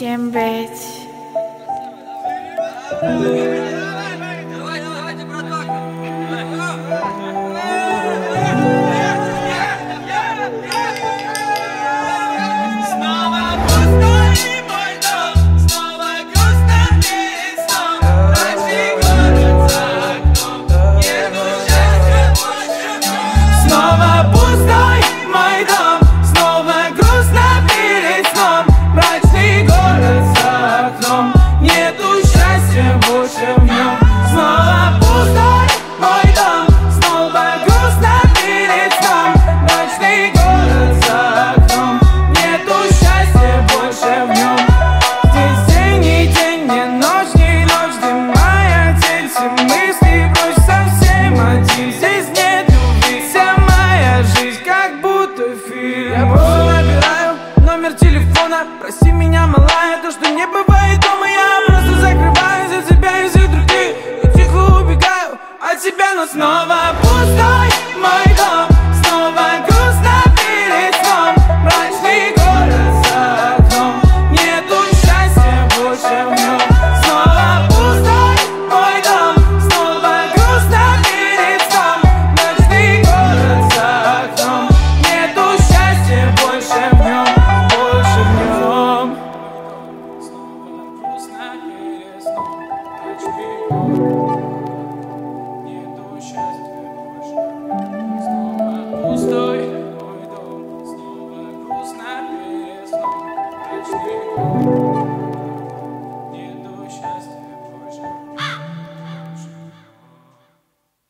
всем быть. Я просто набираю номер телефона. Прости меня, малая, то, что не бывает дома. Я просто закрываю за тебя и всех других и тихо убегаю от тебя, но снова пустой мой дом.